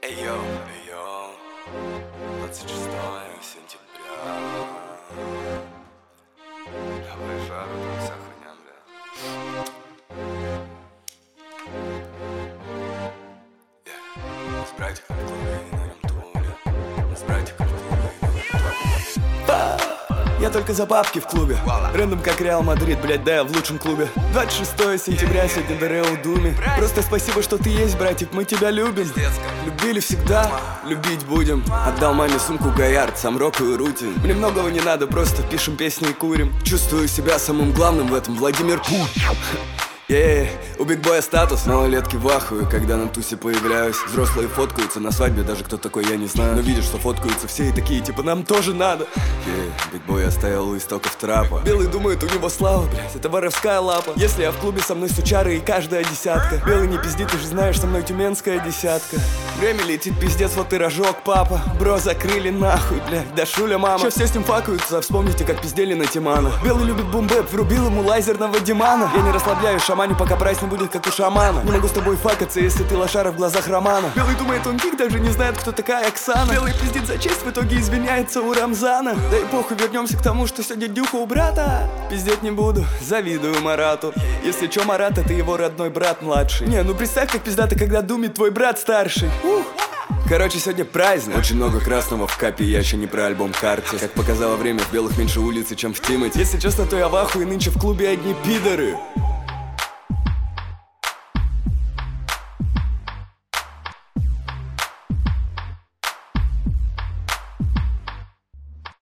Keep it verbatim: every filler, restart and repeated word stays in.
Эйо, эйо, двадцать шестое сентября. Давай жару там вся хуйня, бля. Yeah. С братиком в клубе и на нем туле. С братиком в клубе и на нем туле. Я только за бабки в клубе. Рэндом как Реал Мадрид, блять, да я в лучшем клубе. Двадцать шестое сентября, сегодня ДР у Думе. Просто спасибо, что ты есть, братик, мы тебя любим. Любили всегда, любить будем. Отдал маме сумку Гоярд, сам рокаю рутин. Мне многого не надо, просто пишем песни и курим. Чувствую себя самым главным в этом, Владимир Путин. Ей, у бигбоя статус, малолетки в ахуе, когда на тусе появляюсь. Взрослые фоткаются на свадьбе, даже кто такой я не знаю. Но видишь, что фоткаются все и такие, типа, нам тоже надо. Ей, бигбой оставил у истоков трапа. Белый думает, у него слава, блядь, это воровская лапа. Если я в клубе, со мной сучары и каждая десятка. Белый не пизди, ты же знаешь, со мной тюменская десятка. Время летит, пиздец, вот и рожок, папа. Бро, закрыли нахуй, блядь, да шуля мама. Сейчас все с ним факаются, вспомните, как пиздели на Тимана. Белый любит бумбэп, врубил ему лазерного Димана. Я не расслабляюсь, шаманю, пока прайс не будет как у шамана. Не могу с тобой факаться, если ты лошара в глазах Романа. Белый думает, он гик, даже не знает, кто такая Оксана. Белый пиздит за честь, в итоге извиняется у Рамзана. Да и похуй, вернемся к тому, что сегодня дюха у брата. Пиздеть не буду, завидую Марату. Если чё, Марат, это его родной брат младший. Не, ну представь, как пиздато, когда думит твой брат старший. Ух. Короче, сегодня праздник. Очень много красного в капе, я еще не про альбом Карте. Как показало время, в белых меньше улицы, чем в Тимати. Если честно, то я в ахуе, нынче в клубе одни пидоры.